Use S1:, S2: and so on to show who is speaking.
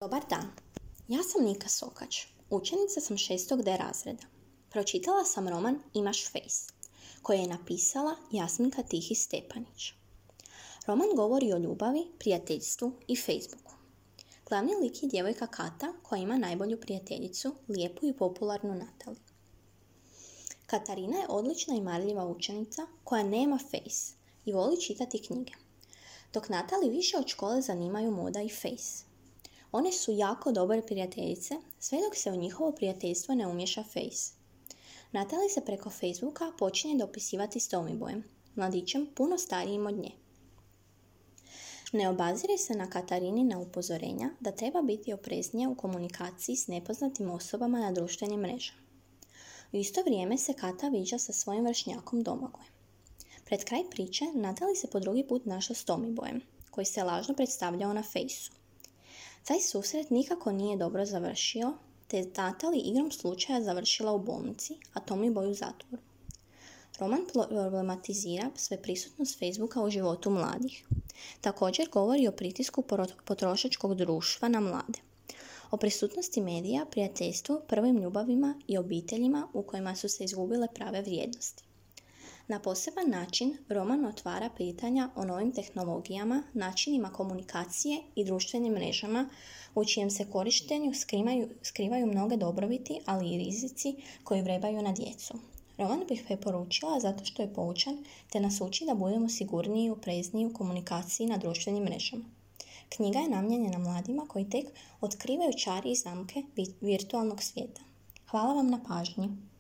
S1: Dobar dan, ja sam Nika Sokač, učenica sam 6. D razreda. Pročitala sam roman Imaš face, koji je napisala Jasminka Tihi Stepanić. Roman govori o ljubavi, prijateljstvu i Facebooku. Glavni lik je djevojka Kata koja ima najbolju prijateljicu, lijepu i popularnu Natali. Katarina je odlična i marljiva učenica koja nema face i voli čitati knjige, dok Natali više od škole zanimaju moda i face. One su jako dobre prijateljice, sve dok se u njihovo prijateljstvo ne umiješa face. Natali se preko Facebooka počinje dopisivati s Tomibojem, mladićem puno starijim od nje. Ne obazire se na Katarinina upozorenja da treba biti opreznija u komunikaciji s nepoznatim osobama na društvenim mrežama. U isto vrijeme se Kata viđa sa svojim vršnjakom Domagojem. Pred kraj priče Natali se po drugi put našla s Tomibojem, koji se lažno predstavljao na fejsu. Taj susret nikako nije dobro završio, te je Natali igrom slučaja završila u bolnici, a Tomiboj u zatvoru. Roman problematizira sveprisutnost Facebooka u životu mladih. Također govori o pritisku potrošačkog društva na mlade, o prisutnosti medija, prijateljstvu, prvim ljubavima i obiteljima u kojima su se izgubile prave vrijednosti. Na poseban način roman otvara pitanja o novim tehnologijama, načinima komunikacije i društvenim mrežama u čijem se korištenju skrivaju mnoge dobrobiti, ali i rizici koji vrebaju na djecu. Roman bih preporučila zato što je poučan te nas uči da budemo sigurniji i oprezniji u komunikaciji na društvenim mrežama. Knjiga je namijenjena mladima koji tek otkrivaju čari i zamke virtualnog svijeta. Hvala vam na pažnji.